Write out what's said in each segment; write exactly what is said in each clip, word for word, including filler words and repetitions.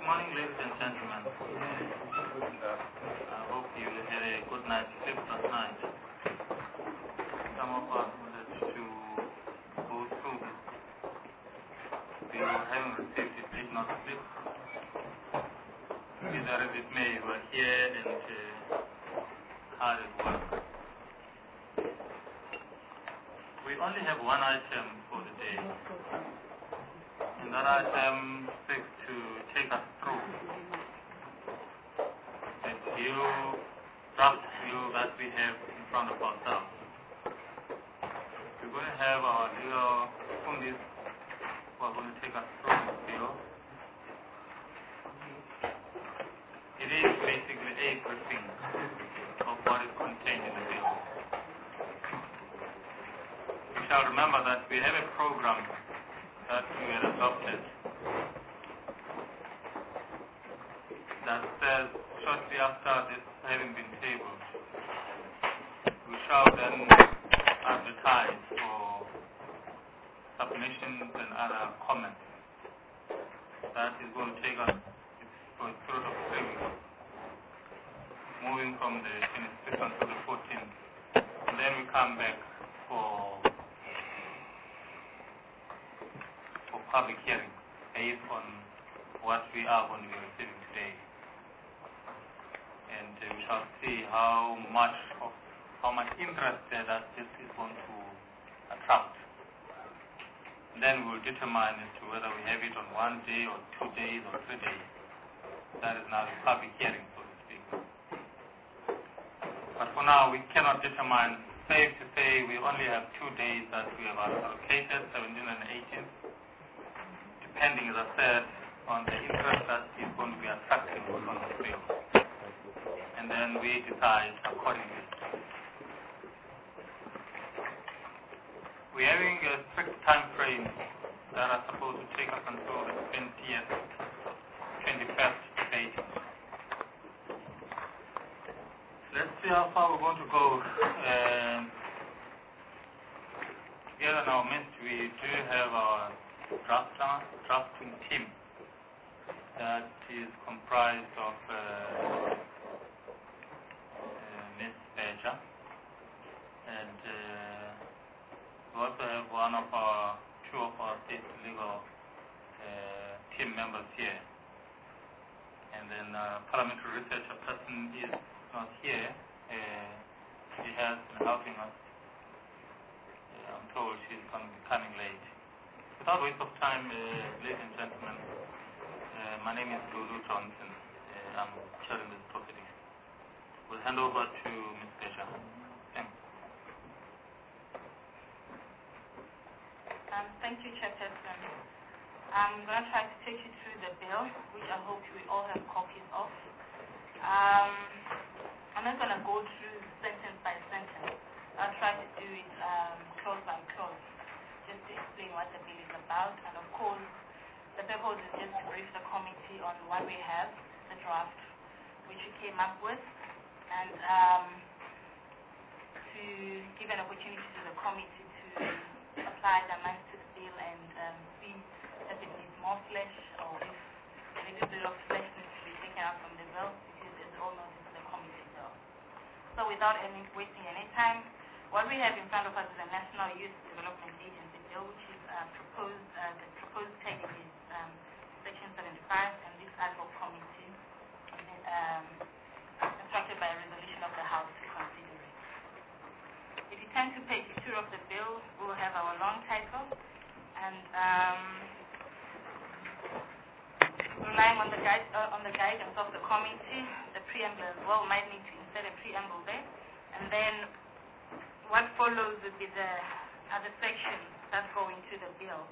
Good morning, ladies and gentlemen. I hope you had a good night's sleep last night. Some of us wanted to go through this. We were having received it, did not sleep. Either as it may, we were here and uh, hard at work. We only have one item for the day. And that item seeks to take us through the view, draft view that we have in front of ourselves. We're going to have our legal fundis who are going to take us through this view. It is basically a briefing of what is contained in the bill. You shall remember that we have a program that we had adopted that says shortly after this having been tabled, we shall then advertise for submissions and other comments. That is going to take us for a period of three weeks, moving from the twenty-sixth until the fourteenth, and then we come back for public hearing based on what we are going to be receiving today. And uh, we shall see how much of how much interest uh, that this is going to attract. And then we will determine as to whether we have it on one day or two days or three days. That is now the public hearing, so to speak. But for now, we cannot determine. Safe to say, we only have two days that we have allocated, seventeenth and eighteenth. Depending, as I said, on the interest that is going to be attracted on the field. And then we decide accordingly. We're having a strict time frame that are supposed to take us until the twentieth, twenty-first date. Let's see how far we're going to go. Um, together now, midst, we do have our Drafter, drafting team that is comprised of uh, uh, Miz Beja, and uh, we also have one of our, two of our state legal uh, team members here, and then uh, parliamentary researcher person is not here. Uh, she has been helping us. Uh, I'm told she's going to be coming late. Without waste of time, uh, ladies and gentlemen, uh, my name is Lulu Johnson. Uh, I'm chairing this proceeding. We'll hand over to Miz Beja. Thanks. Um, thank you, Chairperson. I'm going to try to take you through the bill, which I hope we all have copies of. Um, I'm not going to go through sentence by sentence. I'll try to do it um, clause by clause, just to explain what the bill is about. And of course, the purpose is just to brief the committee on what we have, the draft, which we came up with, and um, to give an opportunity to the committee to apply the amendments to the bill and um, see if it needs more flesh or if a little bit of flesh needs to be taken out from the bill, because as all know, this is the committee bill. So without any wasting any time, what we have in front of us is the National Youth Development Agency bill, which is uh, proposed, uh, the proposed text is um, section seventy-five, and this ad hoc committee is um, instructed by a resolution of the House to consider it. If you turn to page two of the bill, we will have our long title, and um, relying on the, guide, uh, on the guidance of the committee, the preamble as well might need to insert a preamble there, and then what follows would be the other sections that go into the bill,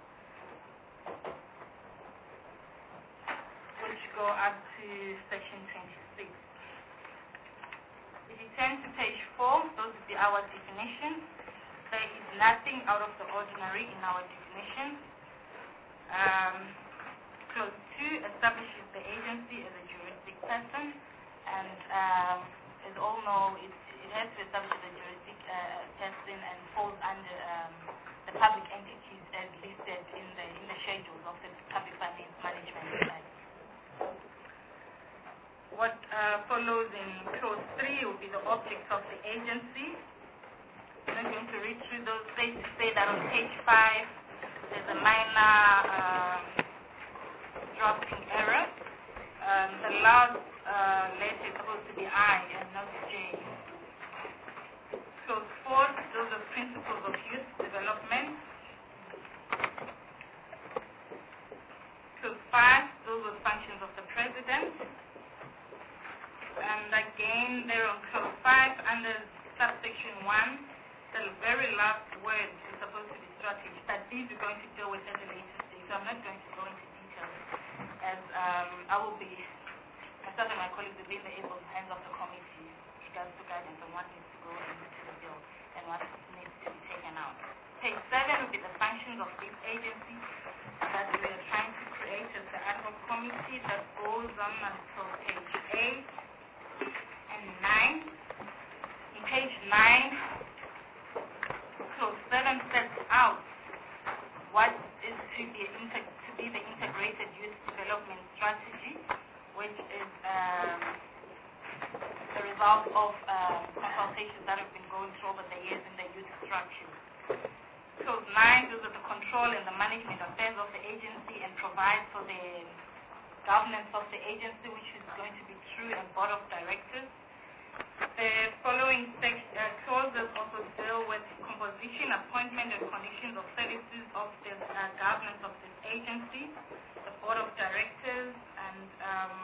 which go up to section twenty-six. If you turn to page four, those would be our definitions. There is nothing out of the ordinary in our definitions. Um, clause two establishes the agency as a juristic person, and um, as all know, it, it has to establish the juristic uh, person and falls under um, the public entities as listed in the in the schedules of the Public Finance Management Act. objects of the agency. I'm not going to read through those. They say that on page five, there's a minor um, drafting error. Um, the last uh, letter is supposed to be I and not J. So four, those are principles of youth development. So five, those are functions of the president. And again, there on clause five, under subsection one, the very last word is supposed to be strategy, but these we're going to deal with at a later stage, so I'm not going to go into details, as um, I will be, myself and my colleagues will be in the able hands of the committee with regards to guidance on what needs to go into the bill and what needs to be taken out. Page seven will be the functions of this agency that we are trying to create as the ad hoc committee that goes on until page eight and nine. In page nine, clause seven sets out what is to be, to be the integrated youth development strategy, which is um, the result of uh, consultations that have been going through over the years in the youth structure. Clause nine deals with the control and the management affairs of the agency and provides for the governance of the agency, which is going to be through a board of directors. The following section, uh, clauses also deal with composition, appointment, and conditions of services of the uh, governance of this agency, the board of directors, and um,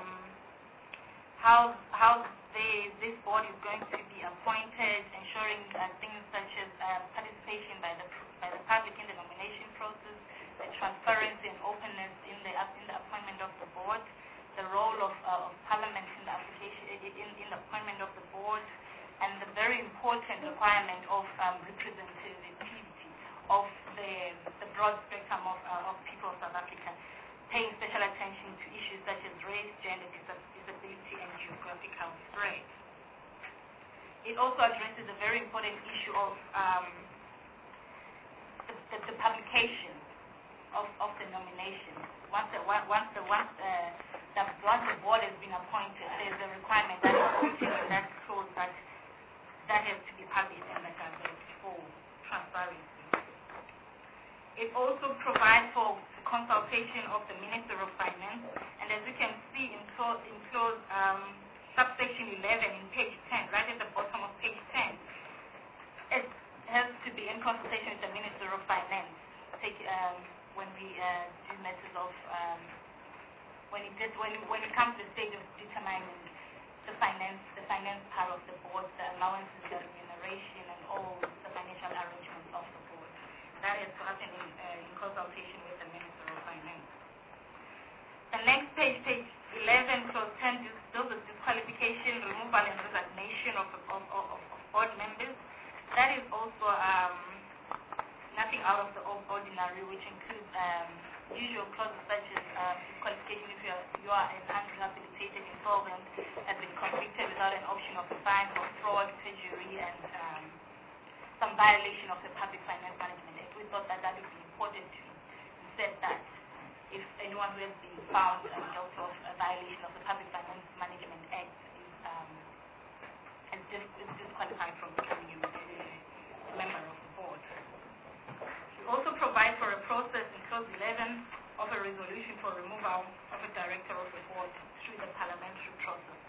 how how they, this board is going to be appointed, ensuring uh, things such as uh, participation by the by the public in the nomination process, the transparency and openness in the in the appointment of the board, the role of, uh, of Parliament in the application in, in the appointment of the board, and the very important requirement of um, representativity of the the broad spectrum of, uh, of people of South Africa, paying special attention to issues such as race, gender, disability, and geographical spread. It also addresses the very important issue of um, the, the, the publication of, of the nomination. Once the once the once uh, the once the board has been appointed, there's a requirement that is written in that clause that that has to be published in the Gazette for transparency. It also provides for the consultation of the Minister of Finance, and as you can see in clause in clause um, subsection eleven in page ten, right at the bottom of page ten, it has to be in consultation with the Minister of Finance. Take um, when we uh, do matters of um, when it gets, when when it comes to the stage of determining the finance the finance part of the board, the allowances, the remuneration, and all the financial arrangements of the board. That is to happen in, uh, in consultation with the Minister of Finance. The next page, page eleven, clause ten, deals with disqualification, removal, and resignation of, of, of, of board members. That is also um, nothing out of the ordinary, which includes um, usual clauses such as um, disqualification if you are, you are an unrehabilitated insolvent, has been convicted without an option of a fine for fraud, perjury, and um, some violation of the Public Finance Management Act. We thought that that would be important to insert that if anyone who has been found and guilty of a violation of the Public Finance Management Act is, um, is, dis- is disqualified from becoming a member of the board. Also provide for a process in clause eleven of a resolution for removal of a director of the board through the parliamentary process.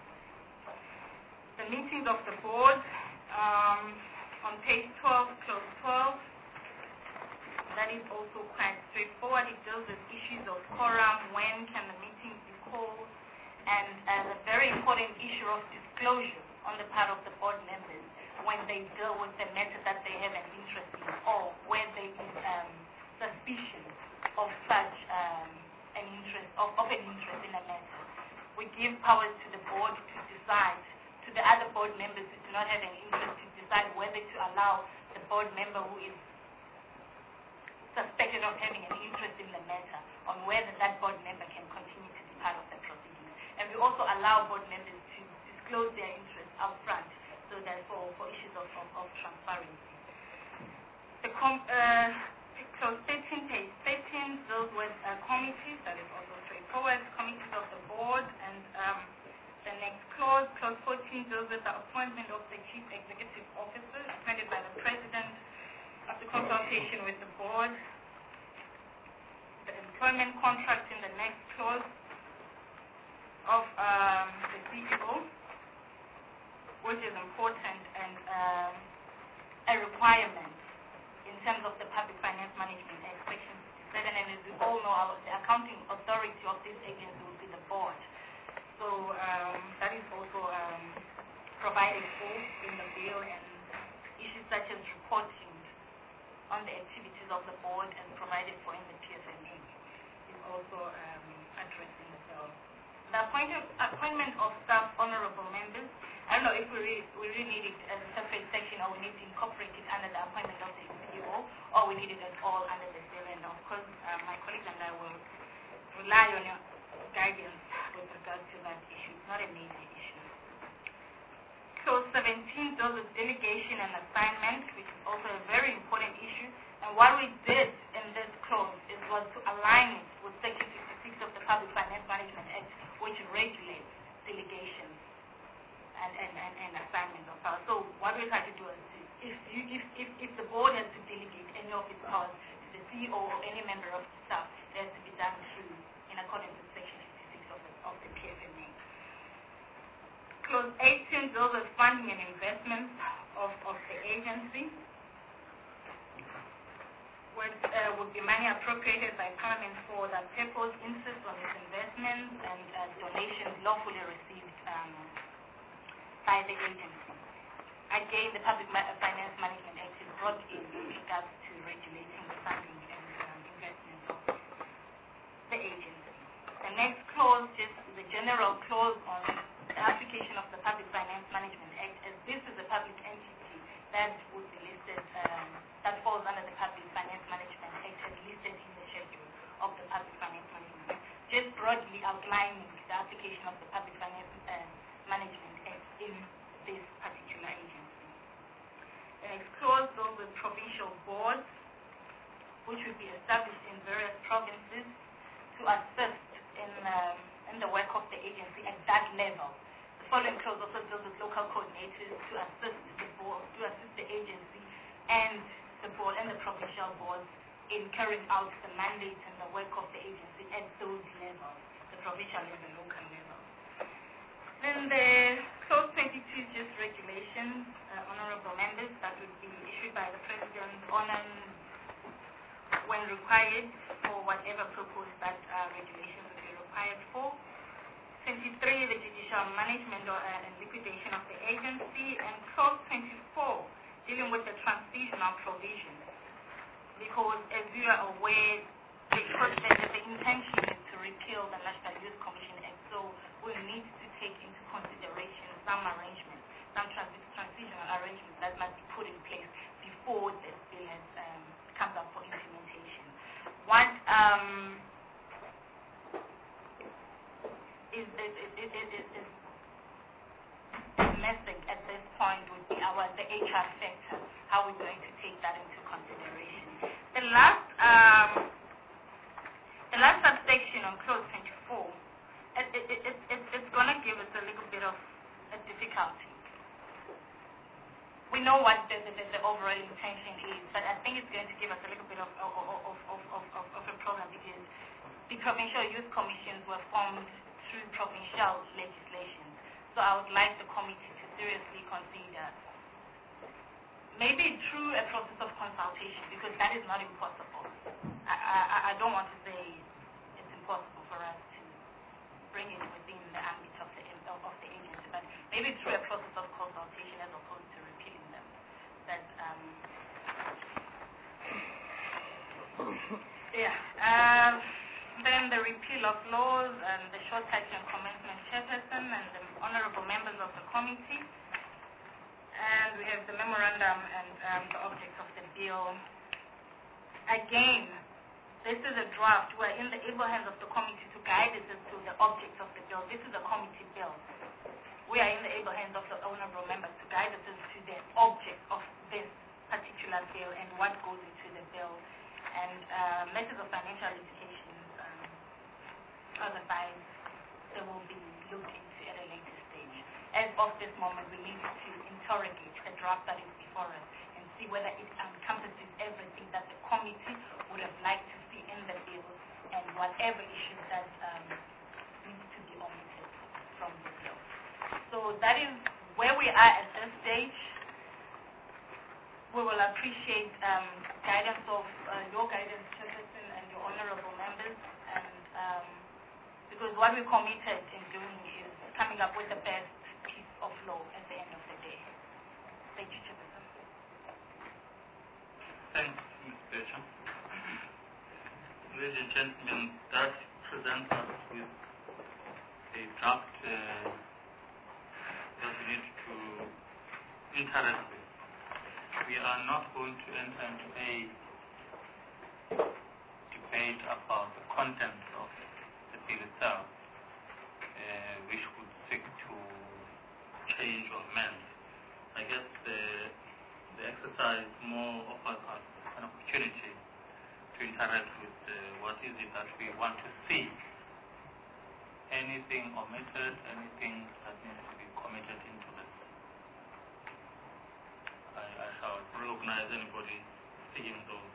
The meetings of the board, um, on page twelve, clause twelve, that is also quite straightforward. It deals with issues of quorum, when can the meetings be called, and uh, the very important issue of disclosure on the part of the board members when they deal with the matter that they have an interest in, or where there is um, suspicion of such um, an interest, of, of an interest in a matter. We give powers to the board to decide, to the other board members who do not have an interest, to decide whether to allow the board member who is suspected of having an interest in the matter, on whether that board member can continue to be part of the proceedings. And we also allow board members to disclose their interests up front, so that for, for issues of, of, of transparency. The com, uh, clause thirteen, page thirteen, deals with uh, committees. That is also straightforward. Committees of the board. And um, the next clause, clause fourteen, nineteen deals with the appointment of the Chief Executive Officer appointed by the President after consultation with the Board. The employment contract in the next clause of um, the C E O, which is important and um, a requirement in terms of the Public Finance Management Act, Section sixty-seven, and as we all know, our, the accounting authority of this agency will be the Board. So um, that is also um, provided for in the bill, and issues such as reporting on the activities of the Board and provided for in the P F M A is also um, addressed in the bill. The appointment, appointment of staff honorable members, I don't know if we really, we really need it as a separate section or we need to incorporate it under the appointment of the C E O, or we need it at all under the bill. And of course, uh, my colleagues and I will rely on your guidance with regard to that issue. It's not a major issue. Clause seventeen deals with delegation and assignment, which is also a very important issue. And what we did in this clause is was to align it with Section fifty-six of the Public Finance Management Act, which regulates delegations and, and, and, and assignments of power. So what we had to do is, to, if, you, if, if, if the Board has to delegate any of its powers to the C E O or any member of the staff, it has to be done through in accordance with Section fifty-six of the, of the P F M A. Clause eighteen deals with funding and investments of, of the agency, which uh, would be money appropriated by Parliament for that purpose, interest on its investments, and uh, donations lawfully received um, by the agency. Again, the Public Ma Finance Management Act is brought in with regards to regulating the funding and um, investments of the agency. The next clause, just the general clause on the application of the Public Finance Management Act, as this is a public entity that would be listed, um, that falls under the Public Finance Management Act, as listed in the schedule of the Public Finance Management Act, just broadly outlining the application of the Public Finance uh, Management Act in this particular agency. The next clause goes with provincial boards, which will be established in various provinces to assist in, um, in the work of the agency at that level. The following clause also deals with local coordinators to assist the board, to assist the agency and the board and the provincial boards in carrying out the mandates and the work of the agency at those levels, the provincial and the local level. Then the clause twenty-two, just regulations, uh, honorable members, that would be issued by the President on and when required for whatever purpose that uh, regulations would be required for. twenty-three, the judicial management or, uh, and liquidation of the agency. And clause twenty-four, dealing with the transitional provisions. Because as you are aware, because the, the intention is to repeal the National Youth Commission Act, so we need to take into consideration some arrangements, some transi transitional arrangements that must be put in place before this bill has, um, comes up for implementation. What um, is, is, is, is, is, is missing at this point would be our the H R sector. How we're going to take that into consideration. The last um, the last subsection on clause twenty-four, it, it, it, it, it, it's going to give us a little bit of a difficulty. We know what the, the, the overall intention is, but I think it's going to give us a little bit of, of, of, of, of, of, of a problem, because the provincial youth commissions were formed through provincial legislation. So I would like the committee to seriously consider, maybe through a process of consultation, because that is not impossible. I, I, I don't want to say it's impossible for us to bring it within the ambit of the, of the agency, but maybe through a process of consultation as opposed to repealing them. That, um, yeah. Um, then the repeal of laws and the short title and commencement chairperson and the honorable members of the committee. And we have the memorandum and um, the objects of the bill. Again, this is a draft. We're in the able hands of the committee to guide us as to the objects of the bill. This is a committee bill. We are in the able hands of the honorable members to guide us as to the object of this particular bill and what goes into the bill. And uh, matters of financial education, um, otherwise, they will be looked into at a later stage. as of this moment, we need to interrogate the draft that is before us and see whether it encompasses everything that the committee would have liked to see in the bill and whatever issues that um, needs to be omitted from the bill. So that is where we are at this stage. We will appreciate um, guidance of uh, your guidance, Chairperson, and your honorable members, and um, because what we committed in doing is coming up with the best piece of law at the end of the day. Thank you, Chairperson. Thanks, Miz Becher. Ladies and gentlemen, that presents us with a draft uh, that we need to interact with. We are not going to enter into a debate about the content of the bill itself, uh, which would seek to change or amend. I guess the, the exercise more offers us an opportunity to interact with uh, what is it that we want to see. Anything omitted, anything that needs to be committed into this. I, I shall recognize anybody seeing those.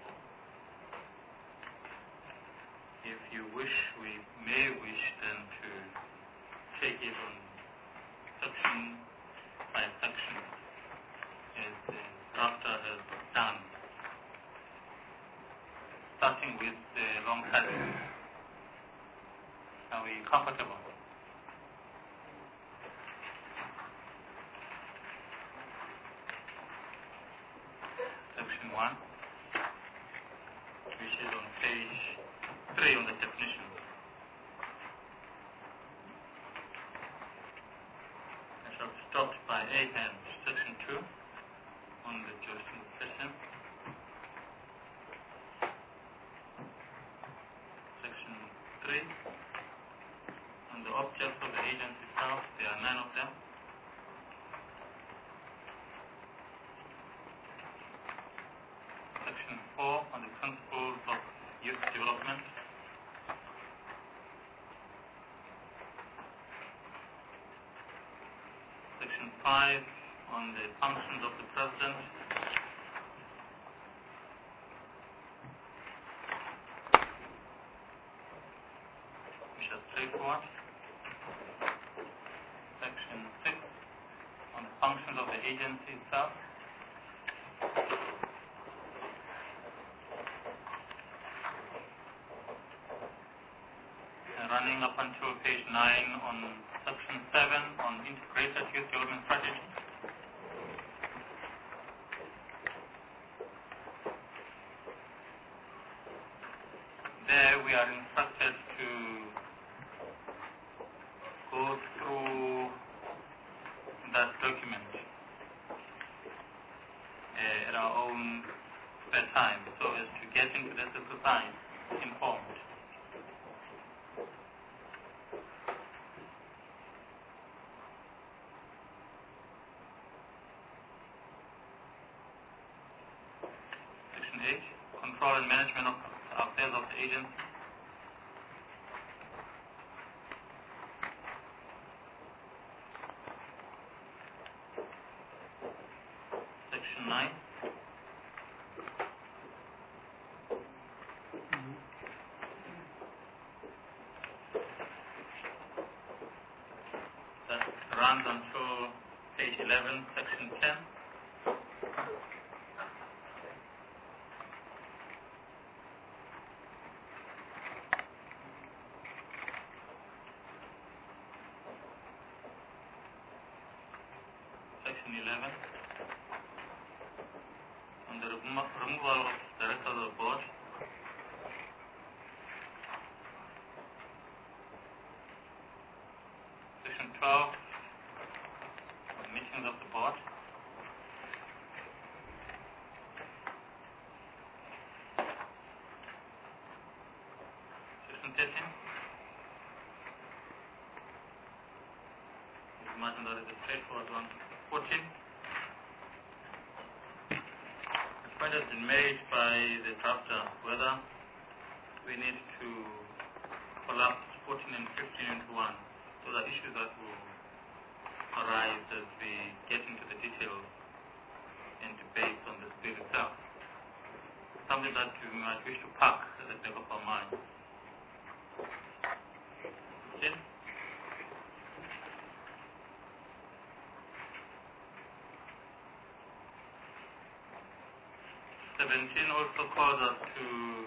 If you wish, we may wish then to take it on section by section, as the drafter has done, starting with the long title. Are we comfortable? Section one, which is on page three on the definition. I shall start by A and section two on the jurisdiction question. Section three on the objects of the agency itself. There are nine of them. Section four on the principles of youth development. Section five on the functions of the President. Which are straightforward. Section six on the functions of the agency itself. Running up until page nine on section seven on integrated youth development strategy. There we are instructed to go through that document uh, at our own spare time so as to get into this exercise informed. Control and management of affairs of the agency. Section nine. That runs until page eleven, section ten. Section eleven, on the remo removal of directors of the board. Section twelve, on meetings of the board. Section thirteen, you imagine that is a straightforward one. fourteen. The point has been made by the drafter whether we need to collapse fourteen and fifteen into one. Those are issues that will arise as we get into the details and debate on the bill itself. Something that we might wish to park at the back of our minds. Okay? seventeen also calls us to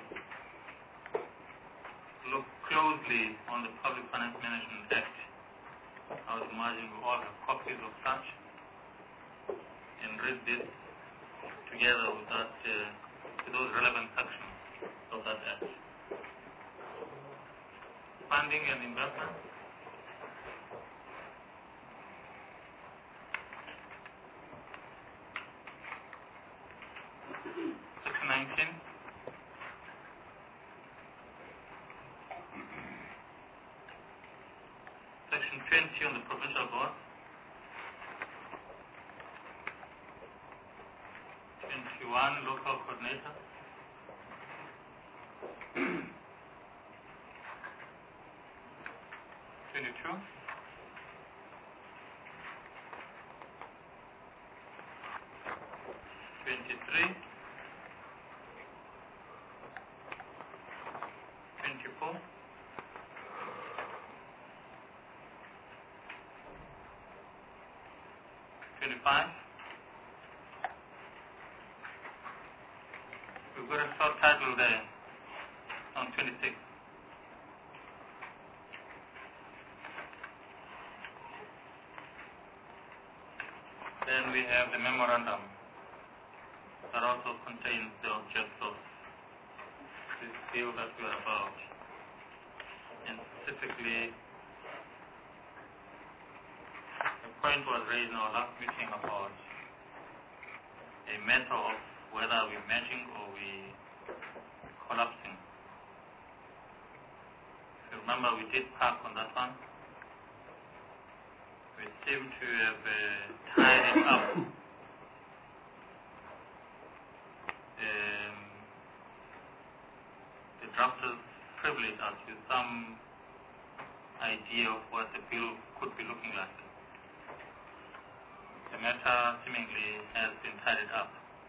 look closely on the Public Finance Management Act. I would imagine we all have copies of such and read this together with that, uh, with those relevant sections of that Act. Funding and investment. Section nineteen. Section twenty on the provincial board. twenty-one local coordinator. twenty-two. twenty-three. twenty-four. twenty-five. We've got a short title there on twenty-six. Then we have the memorandum that also contains the objects of this bill that we are about. And specifically, a point was raised in our last meeting about a matter of whether we're matching or we collapsing. If you remember, we did park on that one. We seem to have uh, tied it up. Um, the drafters privileged us with some idea of what the bill could be looking like. The matter seemingly has been tidied up.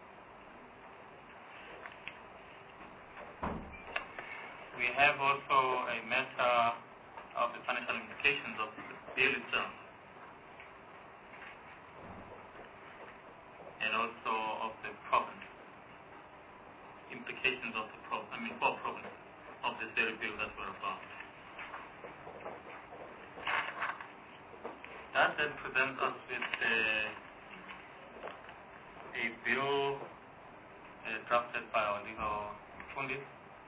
We have also a matter of the financial implications of the bill itself, and also of the province, implications of the province, I mean for province, of this very bill that we're about. That then presents us with a, a bill uh, drafted by our legal funding.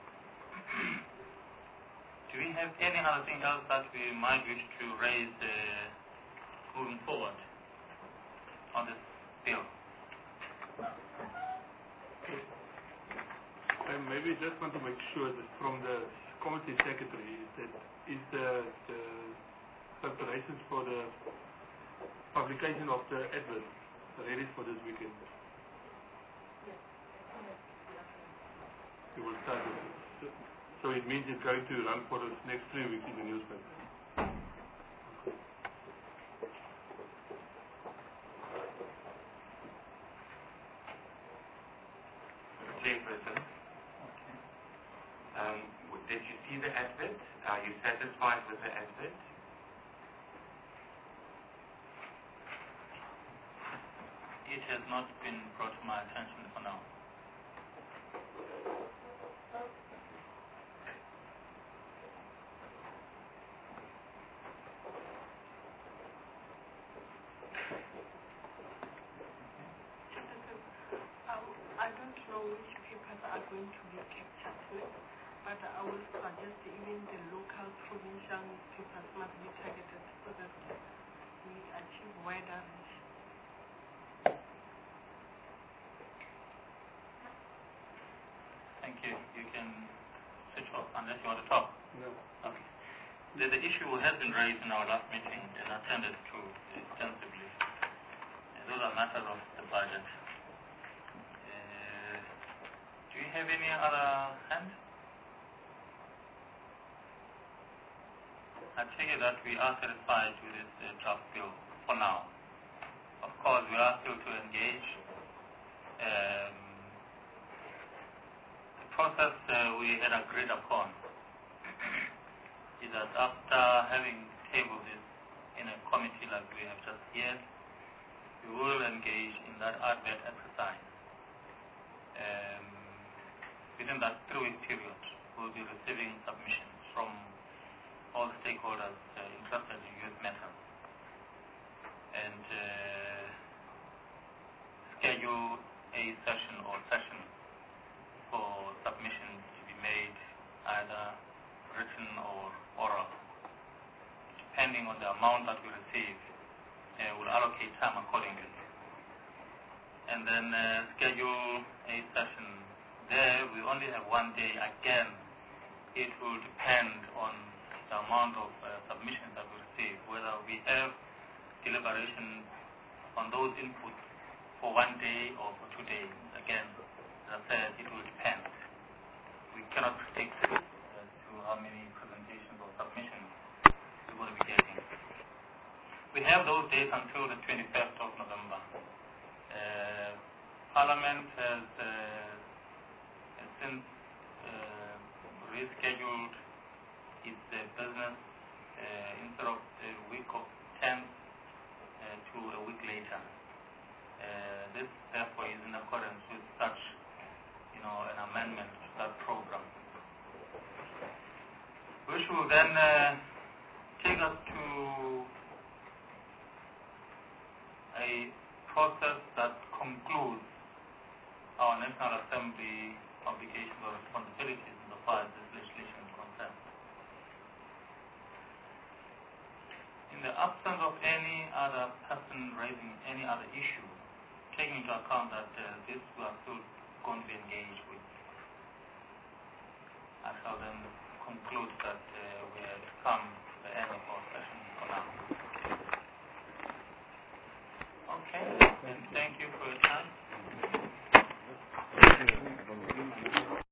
Do we have any other thing else that we might wish to raise uh, moving forward on this bill? I maybe just want to make sure that from the committee secretary that is the, the preparations for the publication of the advert ready for this weekend. You will start it. So it means it's going to run for the next three weeks in the newspaper. Chairperson, okay. um, did you see the advert? Are you satisfied with the advert? It has not been brought to my attention for now. I don't know which papers are going to be captured with, but I will suggest even the local provincial newspapers must be targeted so that we achieve wider reach. Thank you. You can switch off unless you want to talk. No. Okay. The, the issue has been raised in our last meeting and attended to extensively. And those are matters of the budget. Uh, do you have any other hand? I take it that we are satisfied with this uh, draft bill for now. Of course, we are still to engage. Um, the process uh, we had agreed upon is that after having tabled this in a committee like we have just heard, we will engage in that advert exercise. Um, within that three-week period, we'll be receiving submissions from all stakeholders uh, interested in youth matters, and uh, schedule a session or sessions for submissions to be made, either written or oral. Depending on the amount that we receive, uh, we'll allocate time accordingly. And then uh, schedule a session. There we only have one day. Again, it will depend on the amount of uh, submissions that we receive, whether we have deliberation on those inputs for one day or for two days. Again, as I said, it will depend. We cannot predict as to how many presentations or submissions we're going to be getting. We have those days until the twenty-first of November. Uh, Parliament has, uh, has since uh, rescheduled its uh, business uh, instead of the week of tenth uh, to a week later. Uh, this, therefore, is in accordance with such, you know, an amendment to that program, which will then uh, take us to a process that concludes our National Assembly obligations or responsibilities in the far as this legislation is concerned. In the absence of any other person raising any other issue, taking into account that uh, this we are still going to be engaged with, I shall then conclude that uh, we have come to the end of our session for now. Okay, and thank you for your time.